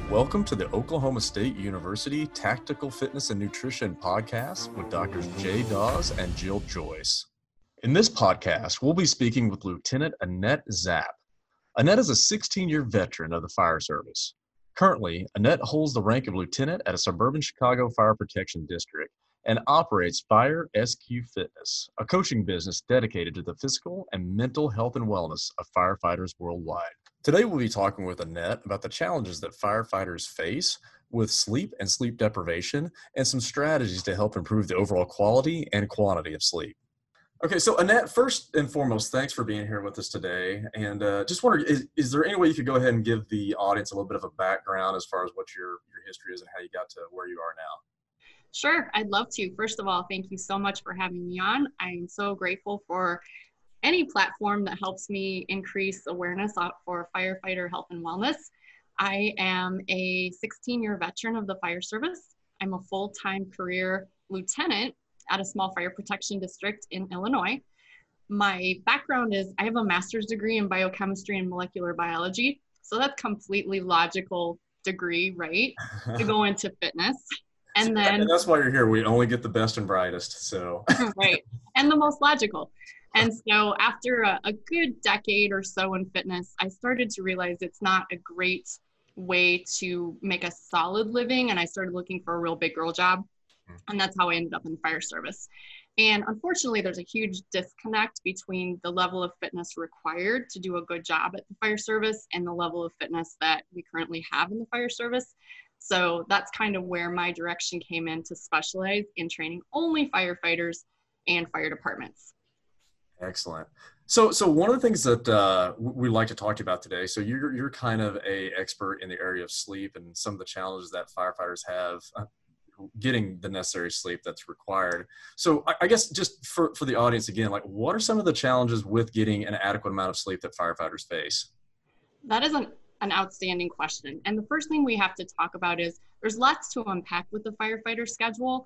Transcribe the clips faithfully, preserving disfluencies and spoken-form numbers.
Welcome to the Oklahoma State University Tactical Fitness and Nutrition Podcast with Doctors Jay Dawes and Jill Joyce. In this podcast, we'll be speaking with Lieutenant Annette Zapp. Annette is a sixteen-year veteran of the fire service. Currently, Annette holds the rank of lieutenant at a suburban Chicago fire protection district and operates Fire S Q Fitness, a coaching business dedicated to the physical and mental health and wellness of firefighters worldwide. Today, we'll be talking with Annette about the challenges that firefighters face with sleep and sleep deprivation and some strategies to help improve the overall quality and quantity of sleep. Okay, so Annette, first and foremost, thanks for being here with us today. And uh, just wonder, is, is there any way you could go ahead and give the audience a little bit of a background as far as what your, your history is and how you got to where you are now? Sure, I'd love to. First of all, thank you so much for having me on. I'm so grateful for any platform that helps me increase awareness for firefighter health and wellness. I am a sixteen-year veteran of the fire service. I'm a full-time career lieutenant at a small fire protection district in Illinois. My background is I have a master's degree in biochemistry and molecular biology. So that's completely logical degree, right? To go into fitness. And then and that's why you're here. We only get the best and brightest. So right. And the most logical. And so after a, a good decade or so in fitness, I started to realize it's not a great way to make a solid living. And I started looking for a real big girl job. And that's how I ended up in the fire service. And unfortunately, there's a huge disconnect between the level of fitness required to do a good job at the fire service and the level of fitness that we currently have in the fire service. So that's kind of where my direction came in to specialize in training only firefighters and fire departments. Excellent. So, so one of the things that uh, we like to talk to you about today, so you're you're kind of a expert in the area of sleep and some of the challenges that firefighters have uh, getting the necessary sleep that's required. So I, I guess just for, for the audience again, like what are some of the challenges with getting an adequate amount of sleep that firefighters face? That is an, an outstanding question. And the first thing we have to talk about is there's lots to unpack with the firefighter schedule.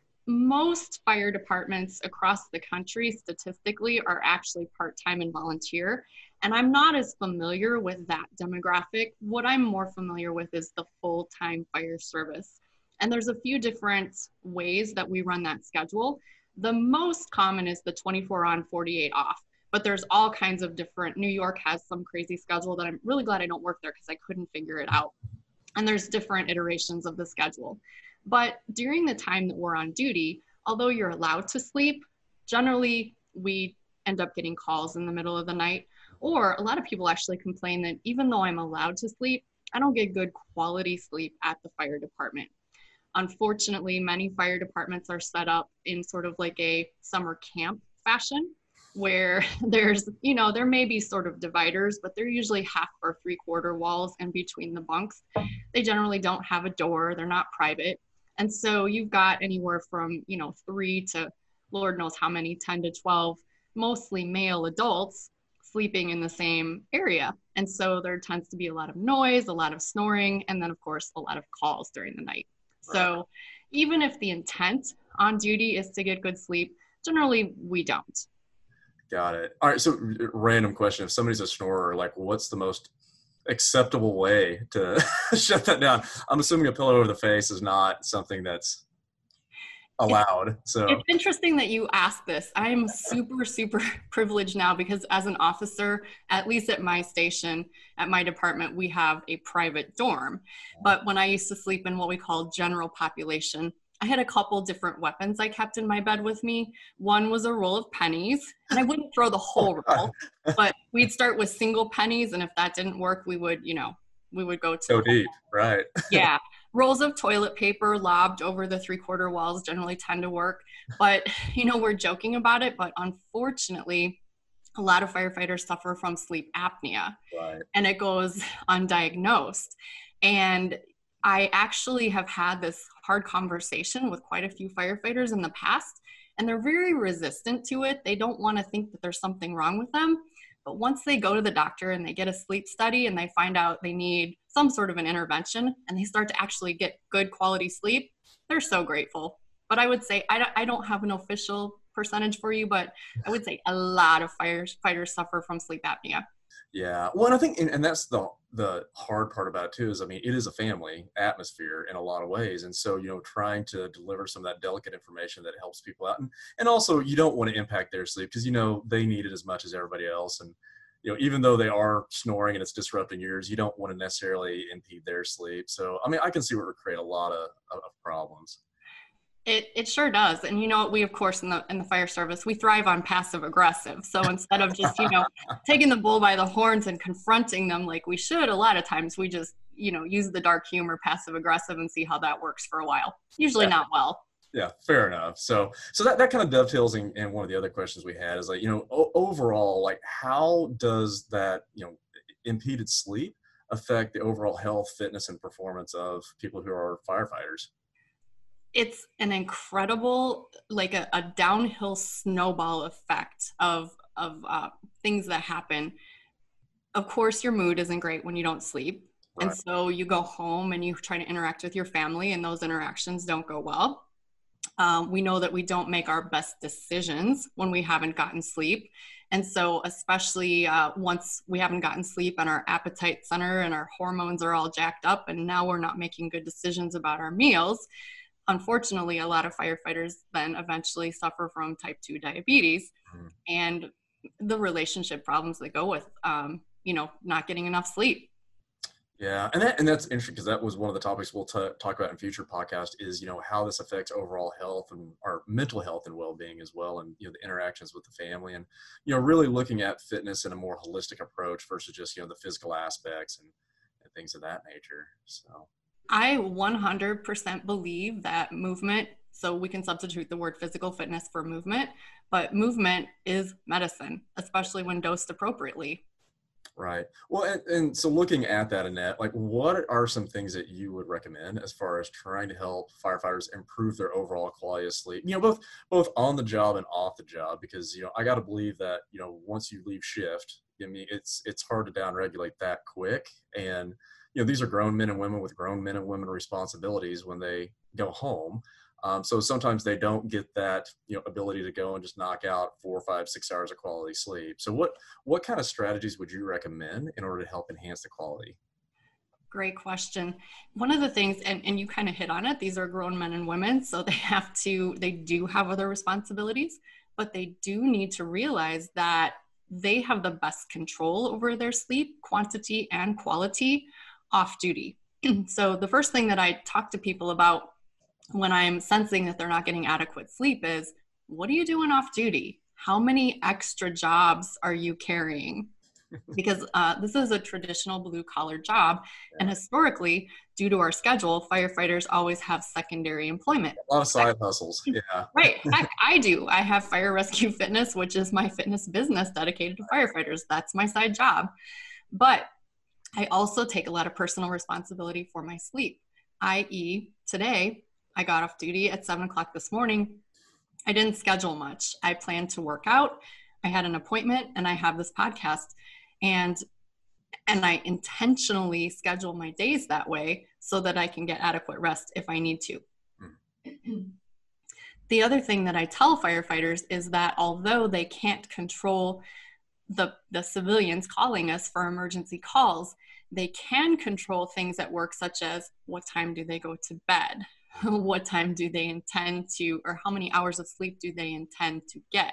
Most fire departments across the country statistically are actually part-time and volunteer. And I'm not as familiar with that demographic. What I'm more familiar with is the full-time fire service. And there's a few different ways that we run that schedule. The most common is the twenty-four on, forty-eight off. But there's all kinds of different, New York has some crazy schedule that I'm really glad I don't work there because I couldn't figure it out. And there's different iterations of the schedule. But during the time that we're on duty, although you're allowed to sleep, generally we end up getting calls in the middle of the night. Or a lot of people actually complain that even though I'm allowed to sleep, I don't get good quality sleep at the fire department. Unfortunately, many fire departments are set up in sort of like a summer camp fashion, where there's, you know, there may be sort of dividers, but they're usually half or three quarter walls in between the bunks. They generally don't have a door. They're not private. And so you've got anywhere from, you know, three to Lord knows how many, ten to twelve, mostly male adults sleeping in the same area. And so there tends to be a lot of noise, a lot of snoring, and then of course, a lot of calls during the night. So even if the intent on duty is to get good sleep, generally we don't. Got it. All right. So random question. If somebody's a snorer, like what's the most acceptable way to shut that down? I'm assuming a pillow over the face is not something that's allowed. So it's interesting that you ask this. I'm super, super privileged now because as an officer, at least at my station, at my department, we have a private dorm. But when I used to sleep in what we call general population, I had a couple different weapons I kept in my bed with me. One was a roll of pennies, and I wouldn't throw the whole roll, but we'd start with single pennies. And if that didn't work, we would, you know, we would go to go deep, right? Yeah. Rolls of toilet paper lobbed over the three quarter walls generally tend to work, but you know, we're joking about it, but unfortunately, a lot of firefighters suffer from sleep apnea, right, and it goes undiagnosed. And I actually have had this hard conversation with quite a few firefighters in the past, and they're very resistant to it. They don't want to think that there's something wrong with them. But once they go to the doctor and they get a sleep study and they find out they need some sort of an intervention and they start to actually get good quality sleep, they're so grateful. But I would say, I don't, I don't have an official percentage for you, but I would say a lot of firefighters suffer from sleep apnea. Yeah. Well, and I think, and, and that's the the hard part about it too, is, I mean, it is a family atmosphere in a lot of ways. And so, you know, trying to deliver some of that delicate information that helps people out. And, and also you don't want to impact their sleep because, you know, they need it as much as everybody else. And, you know, even though they are snoring and it's disrupting yours, you don't want to necessarily impede their sleep. So, I mean, I can see where it would create a lot of, of problems. It it sure does. And you know what, we of course in the in the fire service, we thrive on passive aggressive. So instead of just, you know, taking the bull by the horns and confronting them like we should, a lot of times we just, you know, use the dark humor, passive aggressive, and see how that works for a while. Usually Yeah. not well. Yeah, fair enough. So, so that, that kind of dovetails in, in one of the other questions we had is like, you know, o- overall, like how does that, you know, impeded sleep affect the overall health, fitness, and performance of people who are firefighters? It's an incredible, like a, a downhill snowball effect of of uh, things that happen. Of course, your mood isn't great when you don't sleep. And Right. so you go home and you try to interact with your family, and those interactions don't go well. Um, we know that we don't make our best decisions when we haven't gotten sleep. And so, especially uh, once we haven't gotten sleep and our appetite center and our hormones are all jacked up, and now we're not making good decisions about our meals. Unfortunately, a lot of firefighters then eventually suffer from type two diabetes Mhm. and the relationship problems that go with, um, you know, not getting enough sleep. Yeah, and that and that's interesting because that was one of the topics we'll t- talk about in future podcasts is, you know, how this affects overall health and our mental health and well-being as well, and, you know, the interactions with the family, and, you know, really looking at fitness in a more holistic approach versus just, you know, the physical aspects and, and things of that nature. So I one hundred percent believe that movement, so we can substitute the word physical fitness for movement, but movement is medicine, especially when dosed appropriately. right. Well, and, and so looking at that, Annette, like what are some things that you would recommend as far as trying to help firefighters improve their overall quality of sleep? You know, both both on the job and off the job, because, you know, I got to believe that, you know, once you leave shift, I mean, it's it's hard to downregulate that quick. And, you know, these are grown men and women with grown men and women responsibilities when they go home. Um, so sometimes they don't get that, you know, ability to go and just knock out four, five, six hours of quality sleep. So what what kind of strategies would you recommend in order to help enhance the quality? Great question. One of the things, and, and you kind of hit on it, these are grown men and women, so they have to, they do have other responsibilities, but they do need to realize that they have the best control over their sleep, quantity and quality, off duty. So the first thing that I talk to people about when I'm sensing that they're not getting adequate sleep is, what are you doing off duty? How many extra jobs are you carrying? Because uh, this is a traditional blue collar job. And Yeah. historically, due to our schedule, firefighters always have secondary employment. A lot of Heck, side hustles. Yeah. right. Heck, I do. I have Fire Rescue Fitness, which is my fitness business dedicated to firefighters. That's my side job. But I also take a lot of personal responsibility for my sleep, that is, today, I got off duty at seven o'clock this morning. I didn't schedule much. I planned to work out. I had an appointment and I have this podcast. And and I intentionally schedule my days that way so that I can get adequate rest if I need to. Mm. The other thing that I tell firefighters is that although they can't control the, the civilians calling us for emergency calls, they can control things at work, such as what time do they go to bed? What time do they intend to, or how many hours of sleep do they intend to get?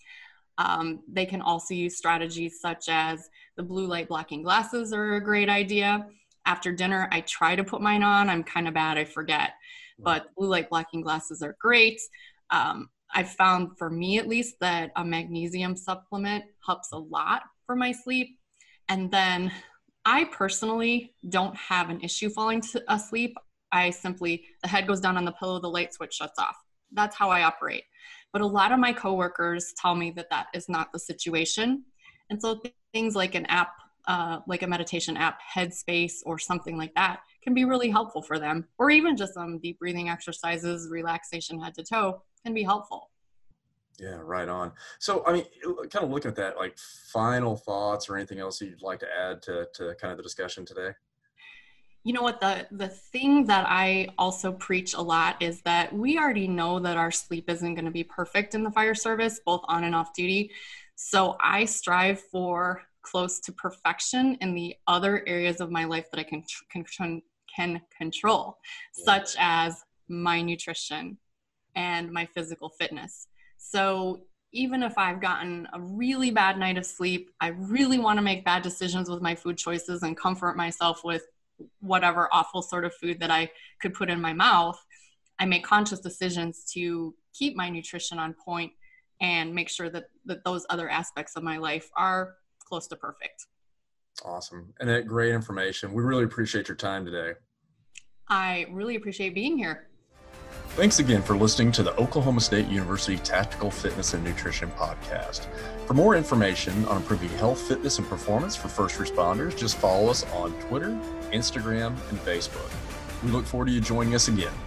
Um, they can also use strategies such as the blue light blocking glasses are a great idea. After dinner, I try to put mine on. I'm kind of bad, I forget. But blue light blocking glasses are great. Um, I've found, for me at least, that a magnesium supplement helps a lot for my sleep. And then I personally don't have an issue falling to asleep. I simply, the head goes down on the pillow, the light switch shuts off. That's how I operate. But a lot of my coworkers tell me that that is not the situation. And so th- things like an app, uh, like a meditation app, Headspace or something like that, can be really helpful for them. Or even just some deep breathing exercises, relaxation head to toe can be helpful. Yeah, right on. So, I mean, kind of looking at that, like final thoughts or anything else you'd like to add to, to kind of the discussion today? You know what, the the thing that I also preach a lot is that we already know that our sleep isn't going to be perfect in the fire service, both on and off duty. So I strive for close to perfection in the other areas of my life that I can can, can control, such as my nutrition and my physical fitness. So even if I've gotten a really bad night of sleep, I really want to make bad decisions with my food choices and comfort myself with whatever awful sort of food that I could put in my mouth, I make conscious decisions to keep my nutrition on point and make sure that, that those other aspects of my life are close to perfect. Awesome. And that great information. We really appreciate your time today. I really appreciate being here. Thanks again for listening to the Oklahoma State University Tactical Fitness and Nutrition Podcast. For more information on improving health, fitness, and performance for first responders, just follow us on Twitter, Instagram, and Facebook. We look forward to you joining us again.